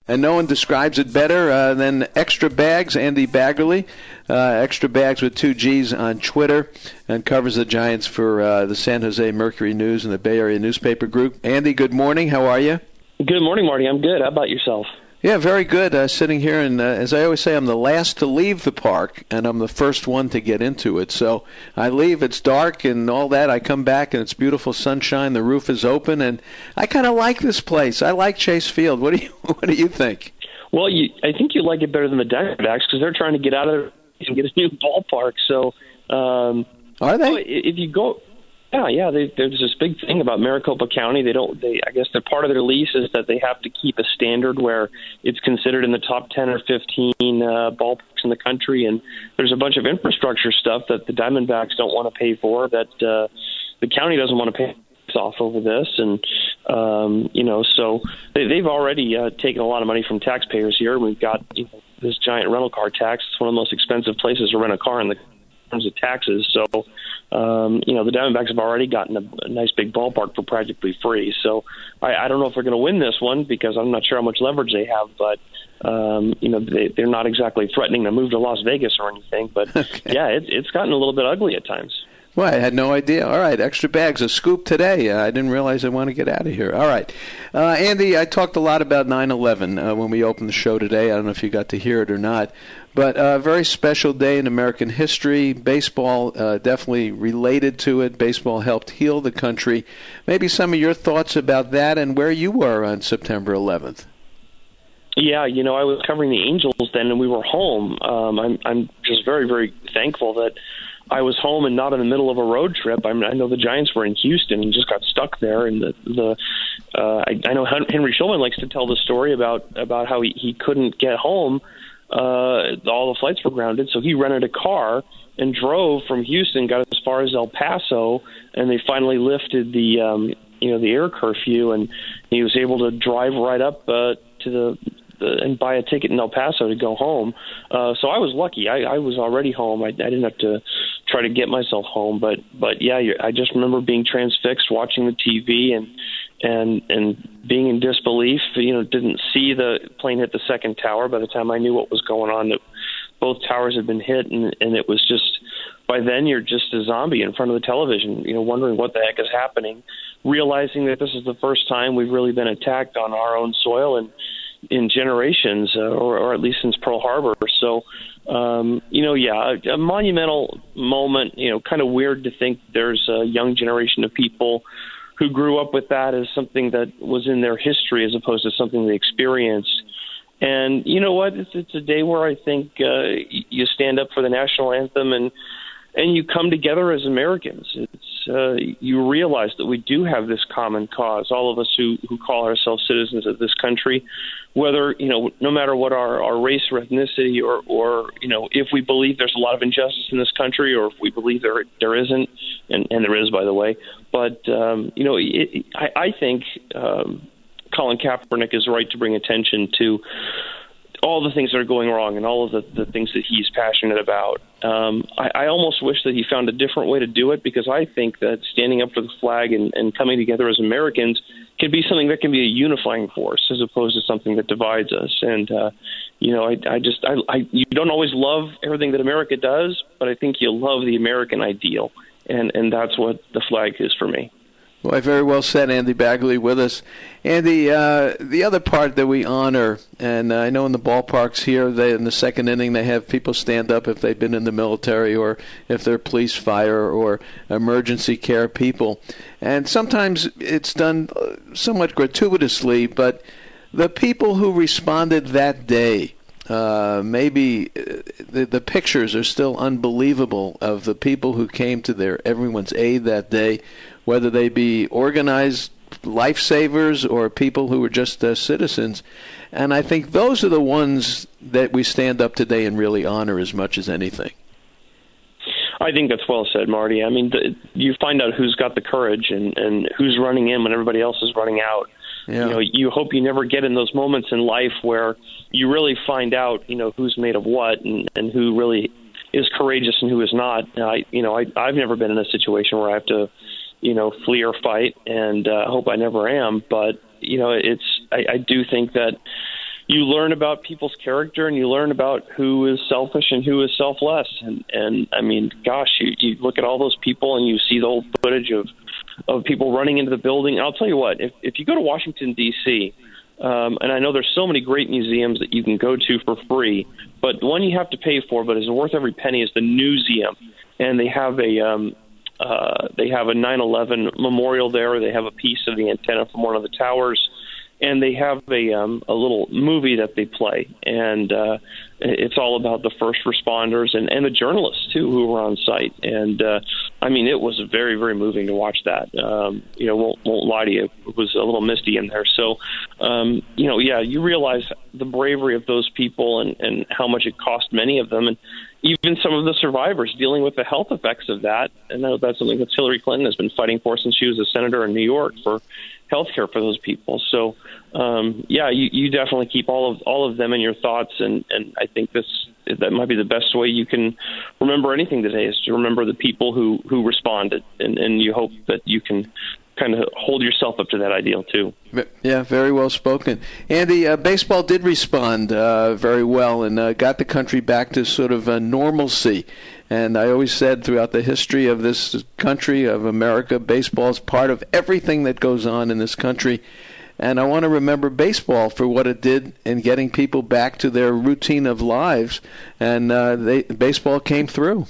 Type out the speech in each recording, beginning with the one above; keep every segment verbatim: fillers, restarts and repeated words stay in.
And no one describes it better uh, than Extra Bags, Andy Baggerly. Uh, Extra Bags with two G's on Twitter, and covers the Giants for uh, the San Jose Mercury News and the Bay Area Newspaper Group. Andy, good morning. How are you? Good morning, Marty. I'm good. How about yourself? Yeah, very good. Uh, sitting here, and uh, as I always say, I'm the last to leave the park, and I'm the first one to get into it. So I leave, it's dark and all that. I come back, and it's beautiful sunshine. The roof is open, and I kind of like this place. I like Chase Field. What do you What do you think? Well, you, I think you like it better than the Diamondbacks because they're trying to get out of there and get a new ballpark. So, um, are they? If you go. Yeah, yeah. They, there's this big thing about Maricopa County. They don't. They, I guess, they're part of their lease is that they have to keep a standard where it's considered in the top ten or fifteen uh, ballparks in the country. And there's a bunch of infrastructure stuff that the Diamondbacks don't want to pay for. That uh, the county doesn't want to pay off over this. And um, you know, so they, they've already uh, taken a lot of money from taxpayers here. We've got you know, this giant rental car tax. It's one of the most expensive places to rent a car in the in terms of taxes. So. Um, you know, the Diamondbacks have already gotten a, a nice big ballpark for practically free. So I, I don't know if they're going to win this one because I'm not sure how much leverage they have. But, um, you know, they, they're not exactly threatening to move to Las Vegas or anything. But, okay. yeah, it, it's gotten a little bit ugly at times. Well, I had no idea. All right, Extra Bags, a scoop today. Uh, I didn't realize I want to get out of here. All right. Uh, Andy, I talked a lot about nine eleven uh, when we opened the show today. I don't know if you got to hear it or not. But a uh, very special day in American history. Baseball uh, definitely related to it. Baseball helped heal the country. Maybe some of your thoughts about that and where you were on September eleventh. Yeah, you know, I was covering the Angels then, and we were home. Um, I'm, I'm just very, very thankful that I was home and not in the middle of a road trip. I mean, I know the Giants were in Houston and just got stuck there. And the, the uh, I, I know Henry Schulman likes to tell the story about, about how he, he couldn't get home. Uh, all the flights were grounded, so he rented a car and drove from Houston, got as far as El Paso, and they finally lifted the, um, you know, the air curfew, and he was able to drive right up uh, to the, the and buy a ticket in El Paso to go home. Uh, so I was lucky. I, I was already home. I, I didn't have to try to get myself home, but but yeah, I just remember being transfixed, watching the T V and. and and being in disbelief. You know, didn't see the plane hit the second tower. By the time I knew what was going on, that both towers had been hit, and, and it was just, by then you're just a zombie in front of the television, you know, wondering what the heck is happening, realizing that this is the first time we've really been attacked on our own soil and in generations, uh, or, or at least since Pearl Harbor. So, um, you know, yeah, a, a monumental moment, you know, kind of weird to think there's a young generation of people who grew up with that as something that was in their history as opposed to something they experienced. And you know what? It's, it's a day where I think uh, you stand up for the national anthem and and you come together as Americans. It's uh, you realize that we do have this common cause, all of us who, who call ourselves citizens of this country, whether, you know, no matter what our, our race or ethnicity or, or, you know, if we believe there's a lot of injustice in this country or if we believe there there isn't, and, and there is, by the way. But, um, you know, it, I, I think um, Colin Kaepernick is right to bring attention to all the things that are going wrong and all of the, the things that he's passionate about. Um, I, I almost wish that he found a different way to do it, because I think that standing up for the flag and, and coming together as Americans can be something that can be a unifying force as opposed to something that divides us. And, uh, you know, I, I just, I, I, you don't always love everything that America does, but I think you love the American ideal. And, and that's what the flag is for me. Well, very well said, Andy Baggerly with us. Andy, uh, the other part that we honor, and uh, I know in the ballparks here, they, in the second inning, they have people stand up if they've been in the military or if they're police, fire, or emergency care people. And sometimes it's done somewhat gratuitously, but the people who responded that day, Uh, maybe the, the pictures are still unbelievable of the people who came to their everyone's aid that day, whether they be organized lifesavers or people who were just uh, citizens. And I think those are the ones that we stand up today and really honor as much as anything. I think that's well said, Marty. I mean, the, you find out who's got the courage and, and who's running in when everybody else is running out. Yeah. You know, you hope you never get in those moments in life where you really find out, you know, who's made of what and, and who really is courageous and who is not. I, you know, I, I've never been in a situation where I have to, you know, flee or fight, and uh, I hope I never am. But, you know, it's I, I do think that you learn about people's character, and you learn about who is selfish and who is selfless. And, and I mean, gosh, you, you look at all those people and you see the old footage of, of people running into the building. And I'll tell you what, if, if you go to Washington, D C, um, and I know there's so many great museums that you can go to for free, but the one you have to pay for but is worth every penny is the Newseum. And they have a um, uh, they have a nine eleven memorial there. They have a piece of the antenna from one of the towers. And they have a um, a little movie that they play, and uh, it's all about the first responders and, and the journalists too who were on site. And uh, I mean, it was very, very moving to watch that. Um, you know, won't won't lie to you, it was a little misty in there. So, um, you know, yeah, you realize the bravery of those people and, and how much it cost many of them, and even some of the survivors dealing with the health effects of that. And that's something that Hillary Clinton has been fighting for since she was a senator in New York for healthcare for those people. So, um, yeah, you, you definitely keep all of all of them in your thoughts, and, and I think this that might be the best way you can remember anything today is to remember the people who, who responded, and, and you hope that you can kind of hold yourself up to that ideal too. Yeah, very well spoken. Andy, uh, baseball did respond uh, very well and uh, got the country back to sort of uh, normalcy. And I always said throughout the history of this country, of America, baseball is part of everything that goes on in this country. And I want to remember baseball for what it did in getting people back to their routine of lives. And uh, they, baseball came through.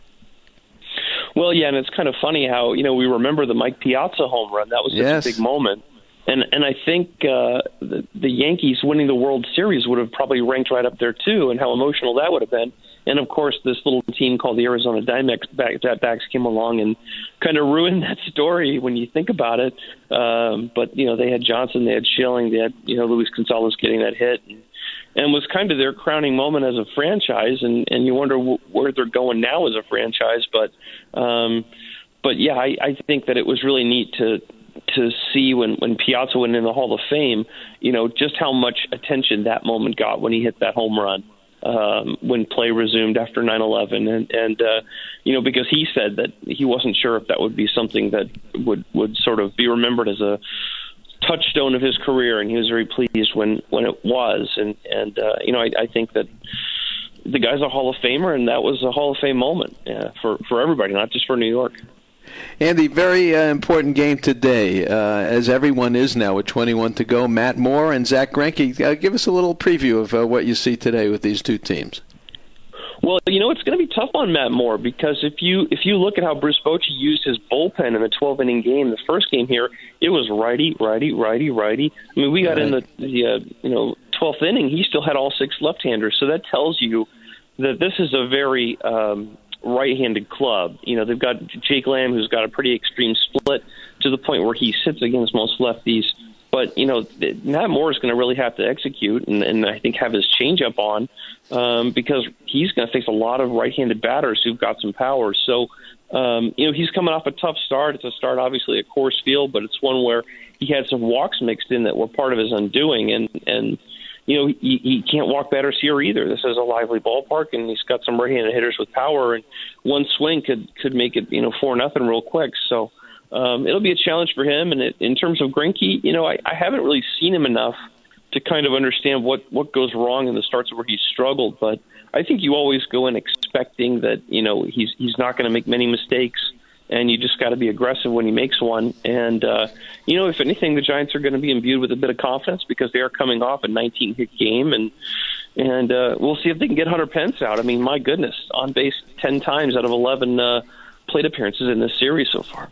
Well, yeah, and it's kind of funny how, you know, we remember the Mike Piazza home run. That was such yes. a big moment. And and I think uh, the, the Yankees winning the World Series would have probably ranked right up there, too, and how emotional that would have been. And, of course, this little team called the Arizona Diamondbacks came along and kind of ruined that story when you think about it. Um, but, you know, they had Johnson, they had Schilling, they had, you know, Luis Gonzalez getting that hit. And, and was kind of their crowning moment as a franchise. And, and you wonder w- where they're going now as a franchise. But, um, but yeah, I, I think that it was really neat to to see when, when Piazza went in the Hall of Fame, you know, just how much attention that moment got when he hit that home run. Um, when play resumed after nine eleven, and, and uh, you know, because he said that he wasn't sure if that would be something that would, would sort of be remembered as a touchstone of his career, and he was very pleased when, when it was. And, and uh, you know, I, I think that the guy's a Hall of Famer, and that was a Hall of Fame moment yeah, for, for everybody, not just for New York. Andy, very uh, important game today, uh, as everyone is now with twenty-one to go. Matt Moore and Zach Greinke. Uh, give us a little preview of uh, what you see today with these two teams. Well, you know, it's going to be tough on Matt Moore because if you if you look at how Bruce Bochy used his bullpen in the twelve-inning game, the first game here, it was righty, righty, righty, righty. I mean, we got right. in the, the uh, you know twelfth inning, he still had all six left-handers. So that tells you that this is a very um, right-handed club. You know, they've got Jake Lamb, who's got a pretty extreme split to the point where he sits against most lefties. But, you know, Matt Moore is going to really have to execute and, and I think have his changeup on um, because he's going to face a lot of right-handed batters who've got some power. So, um, you know, he's coming off a tough start. It's a start, obviously, at Coors Field, but it's one where he had some walks mixed in that were part of his undoing. And, and you know, he, he can't walk batters here either. This is a lively ballpark, and he's got some right-handed hitters with power, and one swing could, could make it, you know, four nothing real quick. So, Um, it'll be a challenge for him. And it, in terms of Greinke, you know, I, I haven't really seen him enough to kind of understand what, what goes wrong in the starts where he's struggled. But I think you always go in expecting that, you know, he's he's not going to make many mistakes, and you just got to be aggressive when he makes one. And, uh, you know, if anything, the Giants are going to be imbued with a bit of confidence because they are coming off a nineteen-hit game. And and uh, we'll see if they can get Hunter Pence out. I mean, my goodness, on base ten times out of eleven uh, plate appearances in this series so far.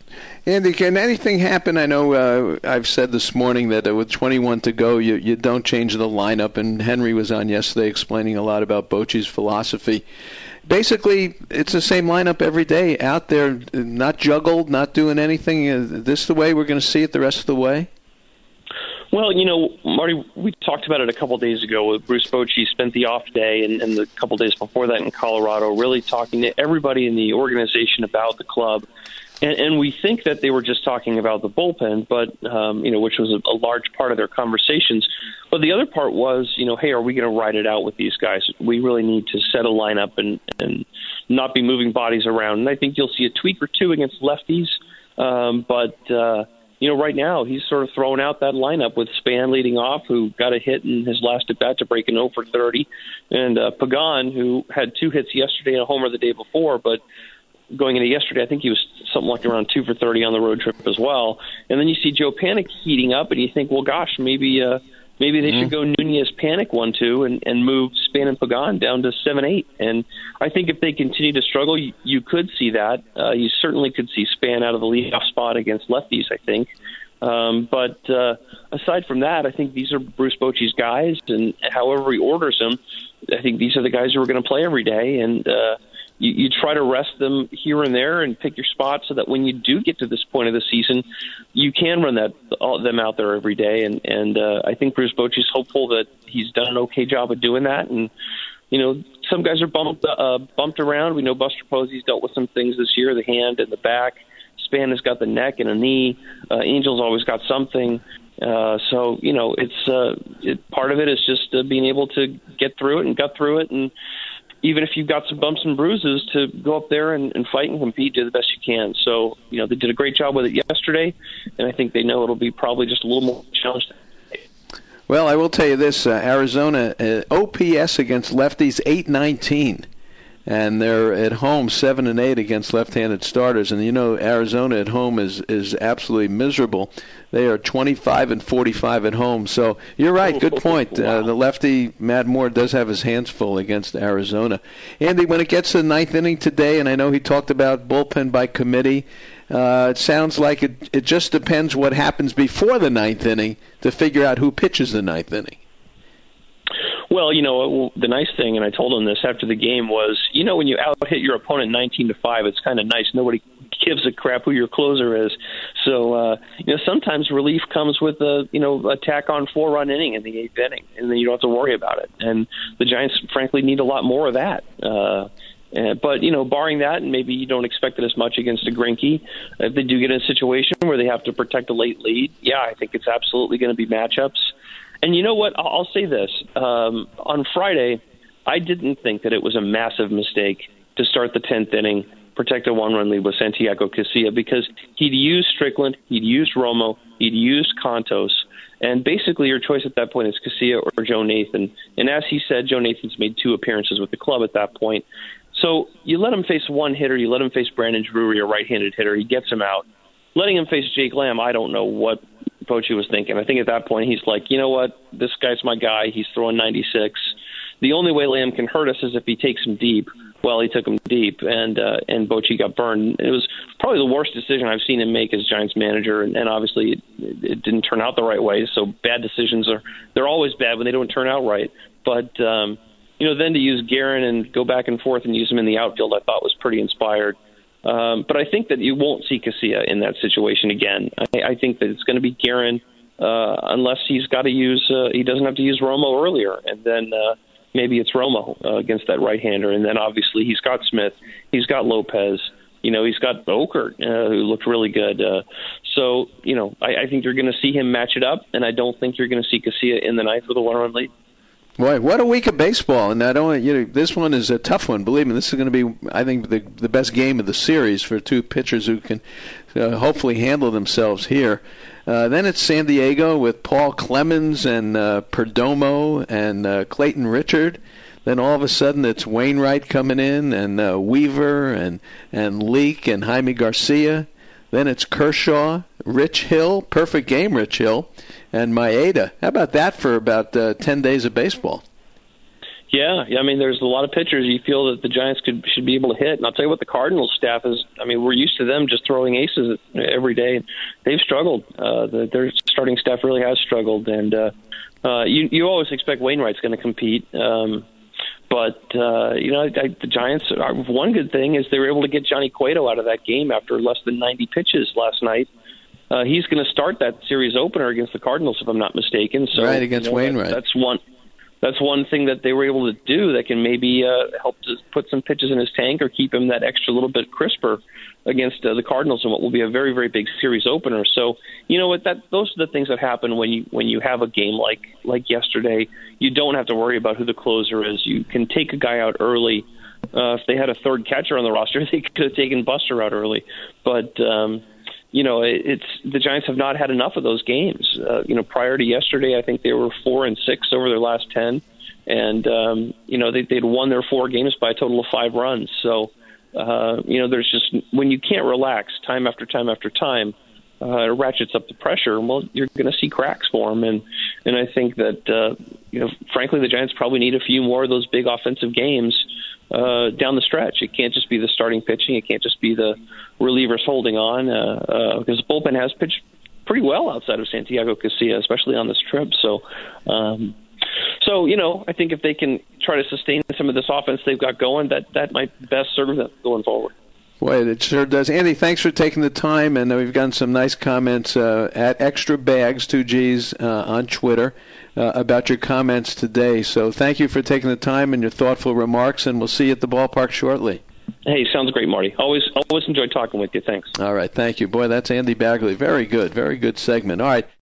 Andy, can anything happen? I know uh, I've said this morning that uh, with twenty-one to go, you, you don't change the lineup, and Henry was on yesterday explaining a lot about Bochy's philosophy. Basically, it's the same lineup every day out there, not juggled, not doing anything. Is this the way we're going to see it the rest of the way? Well, you know, Marty, we talked about it a couple of days ago. Bruce Bochy spent the off day and, and the couple of days before that in Colorado really talking to everybody in the organization about the club. And, and we think that they were just talking about the bullpen, but, um, you know, which was a, a large part of their conversations. But the other part was, you know, hey, are we going to ride it out with these guys? We really need to set a lineup and, and not be moving bodies around. And I think you'll see a tweak or two against lefties. Um, but, uh, you know, right now he's sort of throwing out that lineup with Span leading off, who got a hit in his last at bat to break an oh for thirty, and uh, Pagan, who had two hits yesterday and a homer the day before, but going into yesterday, I think he was something like around two for thirty on the road trip as well. And then you see Joe Panik heating up, and you think, well, gosh, maybe uh, maybe they mm-hmm. should go Nunez Panik one two and, and move Span and Pagan down to seven eight. And I think if they continue to struggle, you, you could see that. Uh, you certainly could see Span out of the leadoff spot against lefties, I think. Um, but uh, aside from that, I think these are Bruce Bochy's guys, and however he orders them, I think these are the guys who are going to play every day. And uh, You, you try to rest them here and there and pick your spots so that when you do get to this point of the season, you can run that all, them out there every day. And, and uh, I think Bruce Bochy's hopeful that he's done an okay job of doing that. And, you know, some guys are bumped, uh, bumped around. We know Buster Posey's dealt with some things this year, the hand and the back. Span has got the neck and a knee. Uh, Angel's always got something. Uh, so, you know, it's uh, it, part of it is just uh, being able to get through it and gut through it, and even if you've got some bumps and bruises, to go up there and, and fight and compete, do the best you can. So, you know, they did a great job with it yesterday, and I think they know it'll be probably just a little more challenged. Well, I will tell you this, uh, Arizona, uh, O P S against lefties, eight nineteen. And they're at home seven and eight against left-handed starters. And you know, Arizona at home is is absolutely miserable. They are twenty-five and forty-five at home. So you're right. Good point. Wow. Uh, the lefty Matt Moore does have his hands full against Arizona. Andy, when it gets to the ninth inning today, and I know he talked about bullpen by committee, uh, it sounds like it it just depends what happens before the ninth inning to figure out who pitches the ninth inning. Well, you know, the nice thing, and I told him this after the game, was, you know, when you out-hit your opponent nineteen to five, it's kind of nice. Nobody gives a crap who your closer is. So, uh, you know, sometimes relief comes with a, you know, a tack-on four-run inning in the eighth inning, and then you don't have to worry about it. And the Giants, frankly, need a lot more of that. Uh, Uh, but, you know, barring that, and maybe you don't expect it as much against a Greinke, if they do get in a situation where they have to protect a late lead, yeah, I think it's absolutely going to be matchups. And you know what? I'll, I'll say this. Um, on Friday, I didn't think that it was a massive mistake to start the tenth inning, protect a one-run lead with Santiago Casilla, because he'd used Strickland, he'd used Romo, he'd used Contos, and basically your choice at that point is Casilla or Joe Nathan. And as he said, Joe Nathan's made two appearances with the club at that point. So you let him face one hitter, you let him face Brandon Drury, a right-handed hitter, he gets him out. Letting him face Jake Lamb, I don't know what Bochy was thinking. I think at that point he's like, you know what, this guy's my guy, he's throwing ninety-six. The only way Lamb can hurt us is if he takes him deep. Well, he took him deep, and uh, and Bochy got burned. It was probably the worst decision I've seen him make as Giants manager, and, and obviously it, it didn't turn out the right way. So bad decisions are they're always bad when they don't turn out right. But um, you know, then to use Guerin and go back and forth and use him in the outfield, I thought was pretty inspired. Um, but I think that you won't see Casilla in that situation again. I, I think that it's going to be Guerin uh, unless he's got to use uh, he doesn't have to use Romo earlier, and then. Uh, Maybe it's Romo uh, against that right-hander, and then obviously he's got Smith, he's got Lopez, you know, he's got Okert, uh, who looked really good. Uh, so, you know, I, I think you're going to see him match it up, and I don't think you're going to see Casilla in the ninth with a one-run lead. Boy, what a week of baseball! And I don't, you know, this one is a tough one. Believe me, this is going to be, I think, the the best game of the series for two pitchers who can uh, hopefully handle themselves here. Uh, then it's San Diego with Paul Clemens and uh, Perdomo and uh, Clayton Richard. Then all of a sudden it's Wainwright coming in and uh, Weaver and and Leake and Jaime Garcia. Then it's Kershaw, Rich Hill, perfect game, Rich Hill, and Maeda. How about that for about uh, ten days of baseball? Yeah, yeah. I mean, there's a lot of pitchers you feel that the Giants could should be able to hit. And I'll tell you what, the Cardinals staff is. I mean, we're used to them just throwing aces every day. They've struggled. Uh, the, their starting staff really has struggled, and uh, uh, you you always expect Wainwright's going to compete. Um, but uh, you know, I, the Giants. Are, one good thing is they were able to get Johnny Cueto out of that game after less than ninety pitches last night. Uh, he's going to start that series opener against the Cardinals, if I'm not mistaken. So, right, against you know, Wainwright. That, that's one. That's one thing that they were able to do that can maybe uh, help to put some pitches in his tank or keep him that extra little bit crisper against uh, the Cardinals in what will be a very, very big series opener. So, you know what? That those are the things that happen when you when you have a game like like yesterday. You don't have to worry about who the closer is. You can take a guy out early. Uh, if they had a third catcher on the roster, they could have taken Buster out early. But um, you know, it, it's the Giants have not had enough of those games. Uh, you know, prior to yesterday, I think they were four and six over their last ten, and um, you know they, they'd won their four games by a total of five runs. So, uh, you know, there's just when you can't relax time after time after time, uh, it ratchets up the pressure. Well, you're going to see cracks form, and and I think that uh, you know, frankly, the Giants probably need a few more of those big offensive games Uh, down the stretch. It can't just be the starting pitching. It can't just be the relievers holding on, uh, uh, because the bullpen has pitched pretty well outside of Santiago Casilla, especially on this trip. So, um, so you know, I think if they can try to sustain some of this offense they've got going, that that might best serve them going forward. Boy, it sure does. Andy, thanks for taking the time, and we've gotten some nice comments uh, at Extra Bags, two G's, uh, on Twitter. Uh, about your comments today. So thank you for taking the time and your thoughtful remarks, and we'll see you at the ballpark shortly. Hey, sounds great, Marty. Always always enjoy talking with you. Thanks. All right, thank you. Boy, that's Andy Bagley. Very good, very good segment. All right.